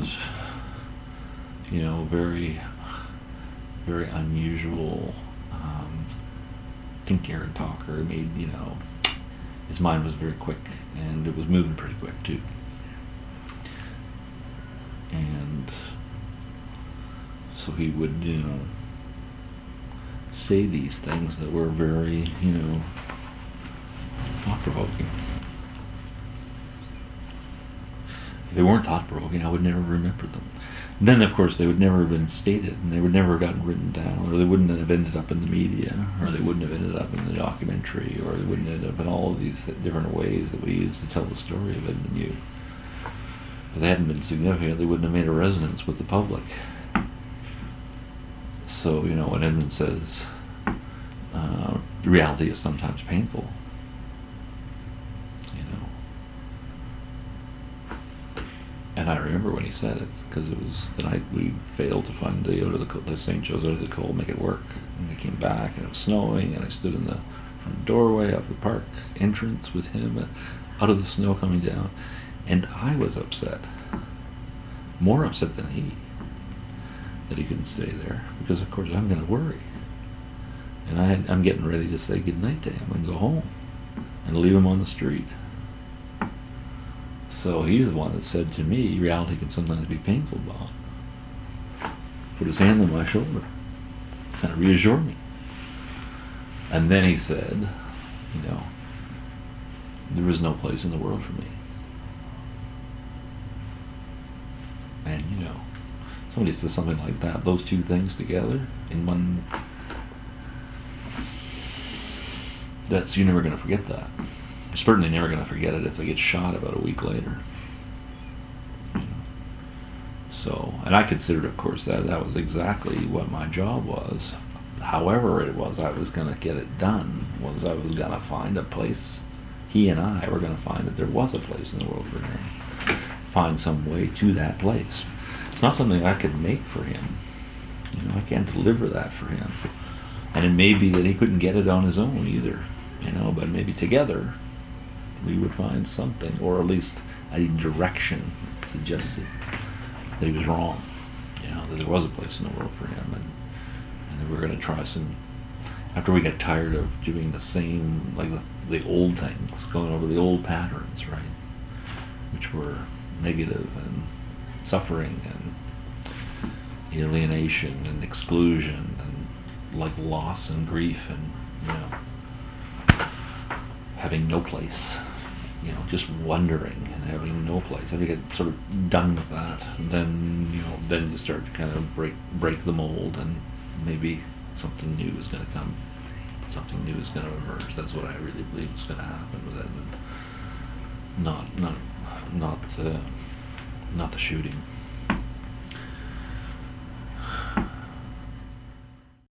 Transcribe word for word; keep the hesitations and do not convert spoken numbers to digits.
was, you know, very, very unusual um, thinker and talker. He made, you know, his mind was very quick, and it was moving pretty quick too. And so he would, you know, say these things that were very, you know, thought-provoking. If they weren't thought-provoking, I would never remember them. And then, of course, they would never have been stated, and they would never have gotten written down, or they wouldn't have ended up in the media, or they wouldn't have ended up in the documentary, or they wouldn't end up in all of these different ways that we use to tell the story of Edmund Hugh. If they hadn't been significant, they wouldn't have made a resonance with the public. So, you know, when Edmund says, uh, reality is sometimes painful, you know. And I remember when he said it, because it was the night we failed to find the Eau de la, the Saint Joe's Eau de Cole, make it work. And we came back, and it was snowing, and I stood in the front doorway of the park entrance with him, out of the snow coming down. And I was upset, more upset than he, that he couldn't stay there, because of course I'm going to worry. And I had, I'm getting ready to say goodnight to him and go home and leave him on the street. So he's the one that said to me, reality can sometimes be painful, Bob. Put his hand on my shoulder, kind of reassured me. And then he said, you know, there is no place in the world for me. And, you know, somebody says something like that, those two things together in one, that's, you're never going to forget that. You're certainly never going to forget it if they get shot about a week later. You know? So, and I considered, of course, that that was exactly what my job was. However it was I was going to get it done, was I was going to find a place, he and I were going to find that there was a place in the world for him. Find some way to that place. It's not something I could make for him. You know, I can't deliver that for him. And it may be that he couldn't get it on his own either. You know, but maybe together we would find something, or at least a direction that suggested that he was wrong. You know, that there was a place in the world for him, and and that we were going to try some. After we got tired of doing the same, like the, the old things, going over the old patterns, right, which were negative and suffering and alienation and exclusion and like loss and grief and, you know, having no place, you know, just wondering and having no place. After you get sort of done with that, and then, you know, then you start to kind of break break the mold, and maybe something new is going to come. Something new is going to emerge. That's what I really believe is going to happen with Edmund. Not, not, not, uh, not the shooting.